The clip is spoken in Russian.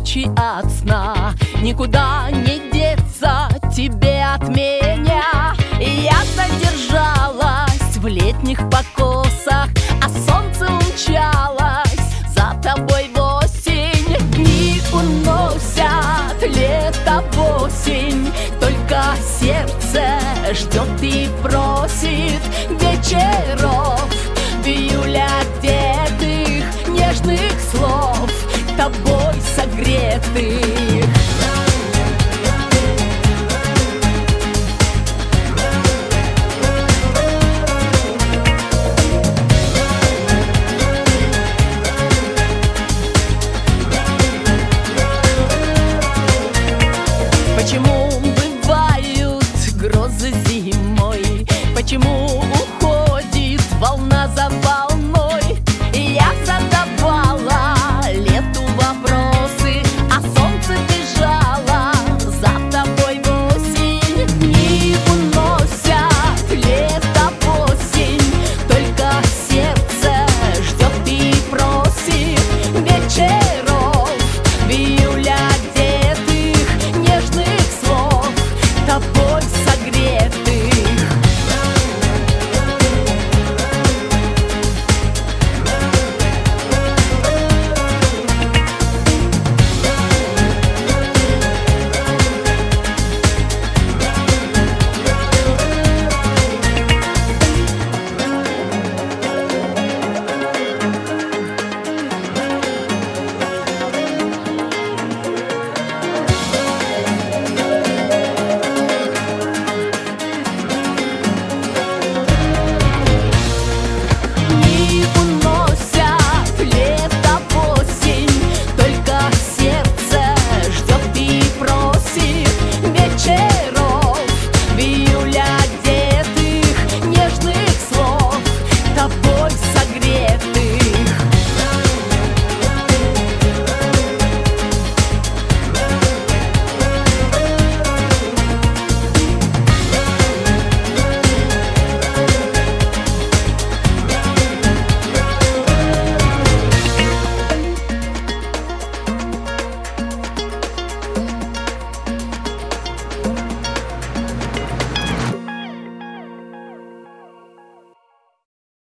ночи от сна. Никуда не деться тебе от меня. Я задержалась в летних покосах, а солнце умчалось за тобой в осень. Дни уносят лето в осень, только сердце ждет и просит вечеров в июле одетых нежных слов, тобой согретых.